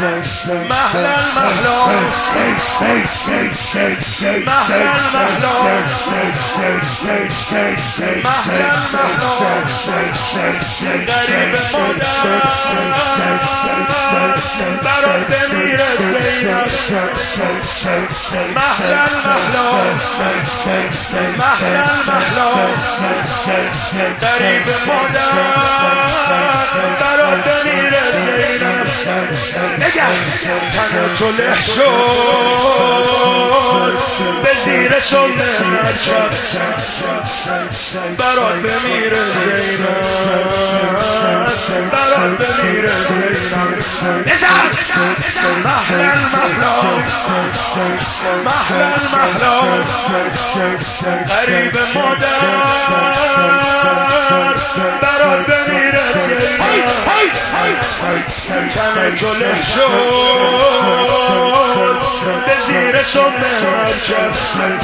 محل المحلول محل المحلول محل المحلول غریب مادر برات بمیره زینب محل المحلول محل المحلول غریب مادر برات بمیره زینب نگه تن تو له شد به زیر سنه مرکب برات بمیره زینب برات بمیره زینب نزد محل المحلول محل المحلول غریب مادر برات بمیره زینب تن تو له شد به زیر سنه مرکب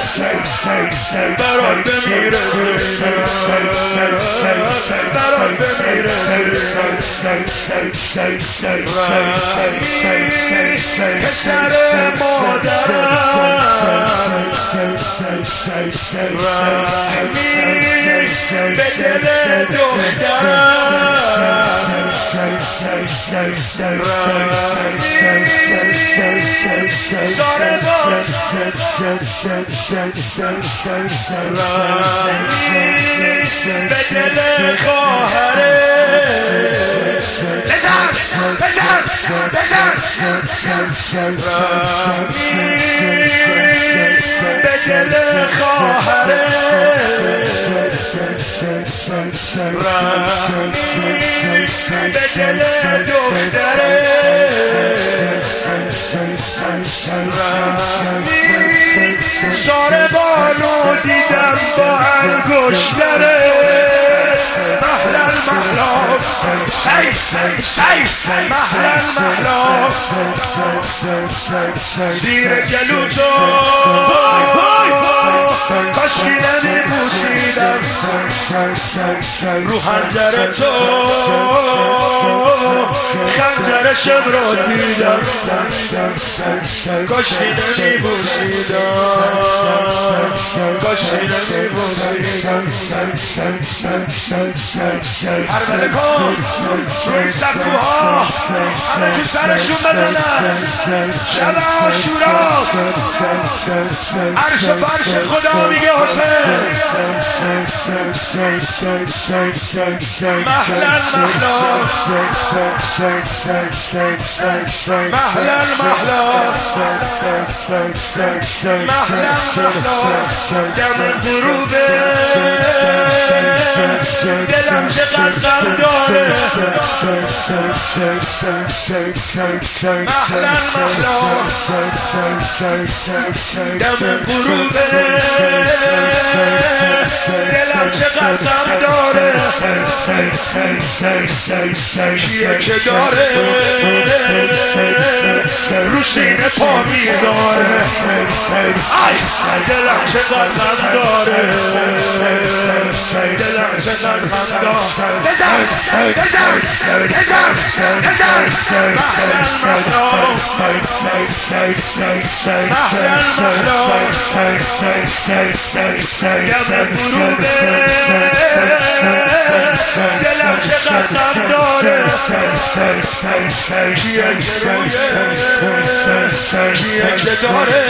برات بمیره زینب برات بمیره پسر مادرم رحمی به دل دخترم ساره بار به دل خواهره بزن بزن بزن به دل خواهره به دل دختره ساره بانو دیدم با انگشتره محل المحلول سیف محل المحلول زیر گلو تو کاشکی نمیبوسیدم رو خنجر تو خنجرشم رو دیدم کاشکی نمیبوسیدم کاشکی نمیبوسیدم هر ملکان روی سکوها همه تو سرشون بزنن شب عاشوراست عرش و فرش خدا میگه حسین محل المحلول محل المحلول محل المحلول دم غروبه دلم چقدر غم داره محل المحلول دم غروبه دلم چقدر غم داره کیه که داره رو سینه پا میذاره دلم چقدر غم داره دلم چقدر غم داره بزن بزن بزن بزن محل المحلول محل المحلول دم غروبه دلم چقدر غم داره کیه که رویه کیه که داره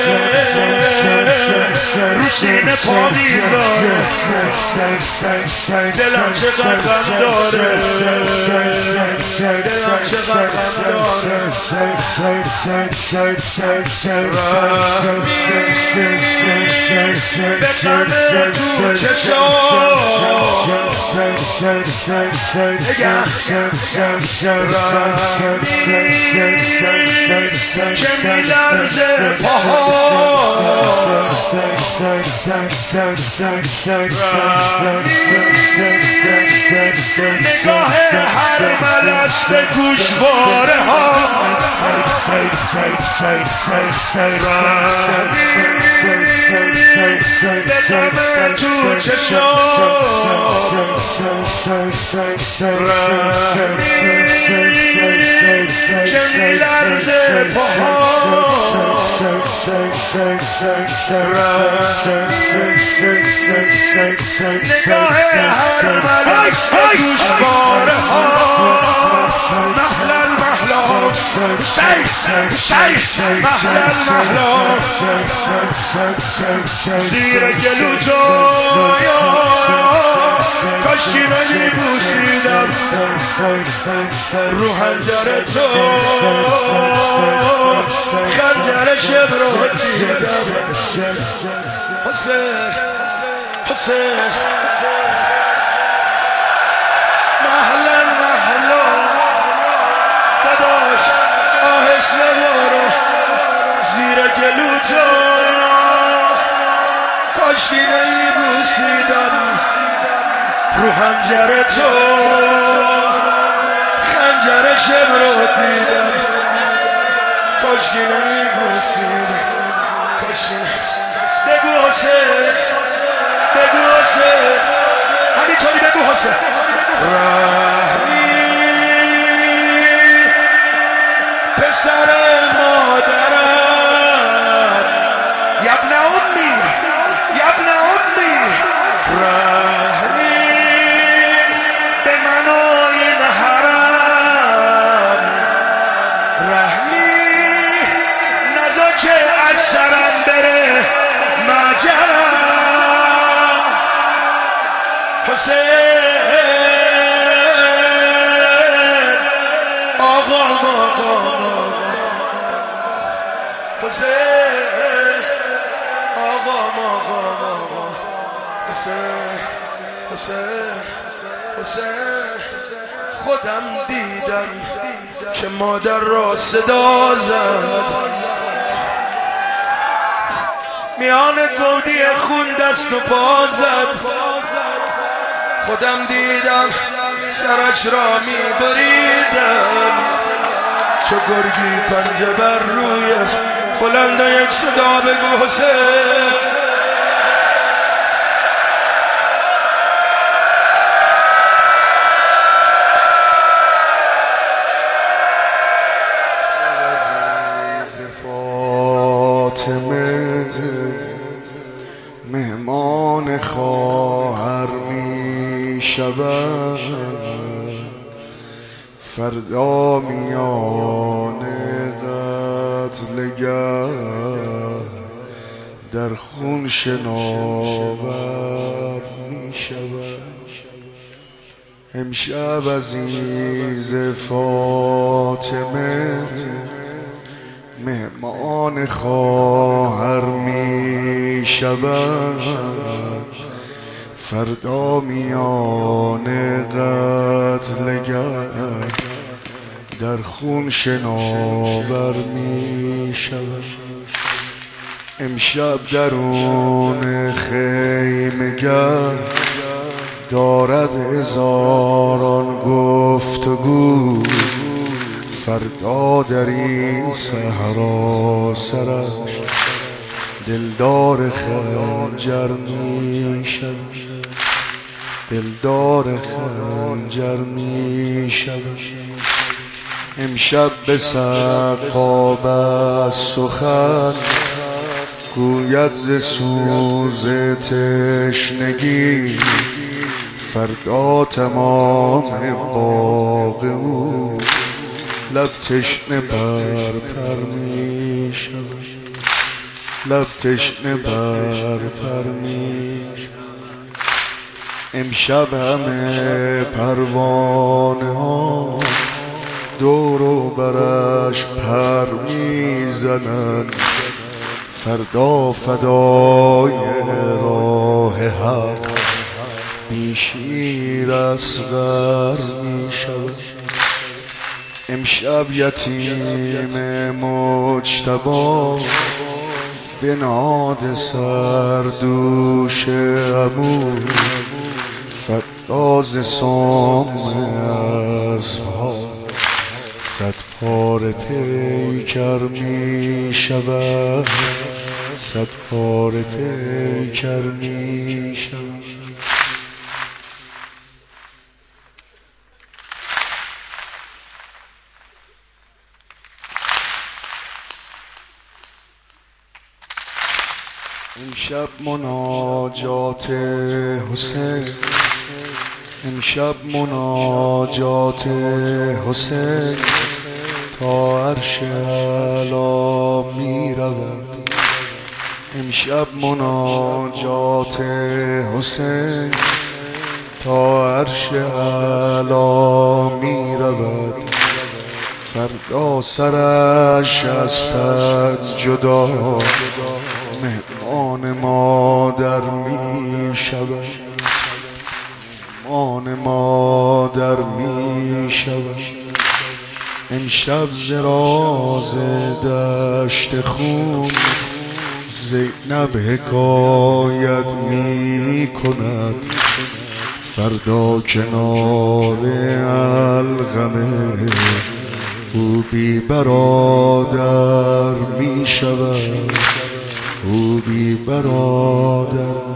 رو سینه پا میذاره دلم چقدر غم داره دلم چقدر غم داره به غم تو چشام که میلرزه پاها نگاه هر ملس به گوشواره ها بدم تو چشام که میلرزه پاهام نگاه هر ملک گوشواره ها محلل محلا شیش محلل محلا زیر گلو تو کاشی نمیبوسیدم رو حنجر تو خنجر شب رو دیدم حسین محلن محلا داداش آهسته برو زیر گلو تو کاشی نمیبوسیدم رو حنجر تو خنجر شب رو دیدم کاشکی نمیبوسیدم بگو حسین بگو حسین همینطوری بگو حسین رحمی پسر مادرم یبن امی یبن امی رحمی به من و این حرم رحمی نزا که از سرم بره مجرم حسین آقا حسین آقا حسین خودم دیدم که مادر را صدا زد میان گودی خون دست و پا زد خودم دیدم سرش را میبریدم چو گرگی پنجه بر رویش بلند یک صدا بگو حسین مهمان خواهر می شود فردا میان قتلگه در خون شناور می شود امشب عزیز فاطمه مهمان خواهر می شود فردا میان قتلگه در خون شناور می شود امشب درون خیمه‌گر دارد هزاران گفتگو فردا در این صحرا سرش دلدار خنجر می شود دلدار خنجر می شود امشب به سقا بس سخن گوید ز سوز تشنگی فردا تمام باغ او لب تشنه بر پر می شود لب تشنه بر پر می شود امشب همه پروانه ها دور و برش پر می زنند فردا فدای راه حق بی شیر اصغر می شود امشب یتیم مجتبی بناد سر دوش عمو فراز سام اسبها صد پاره پیکر می شود، صد پاره پیکر می شود. امشب مناجات حسین، امشب مناجات حسین تا عرش اعلی می رود. امشب مناجات حسین تا عرش اعلی می رود. فردا سرش از تن جدا مهمان مادر می شود، مهمان مادر می شود. امشب ز راز دشت خون زینب حکایت می کند. فردا کنار القمه او بی برادر می شود، او بی برادر